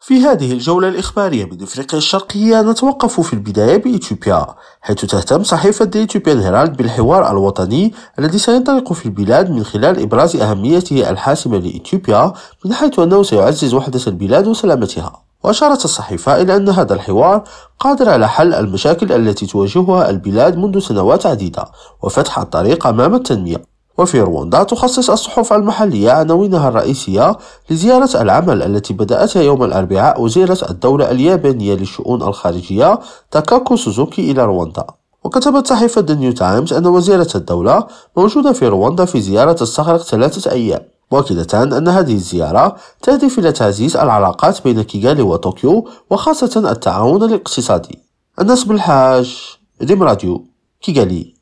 في هذه الجولة الإخبارية من إفريقيا الشرقية نتوقف في البداية بإثيوبيا، حيث تهتم صحيفة The Ethiopian Herald بالحوار الوطني الذي سينطلق في البلاد من خلال إبراز أهميته الحاسمة لإثيوبيا، من حيث أنه سيعزز وحدة البلاد وسلامتها. وأشارت الصحيفة إلى أن هذا الحوار قادر على حل المشاكل التي تواجهها البلاد منذ سنوات عديدة وفتح الطريق أمام التنمية. وفي رواندا تخصص الصحف المحلية عناوينها الرئيسية لزيارة العمل التي بدأتها يوم الأربعاء وزيرة الدولة اليابانية للشؤون الخارجية تاكاكو سوزوكي إلى رواندا. وكتبت صحيفة The New Times أن وزيرة الدولة موجودة في رواندا في زيارة تستغرق 3 أيام، مؤكدة أن هذه الزيارة تهدف إلى تعزيز العلاقات بين كيغالي وطوكيو وخاصة التعاون الاقتصادي. الناس بالحاج، ريم راديو، كيغالي.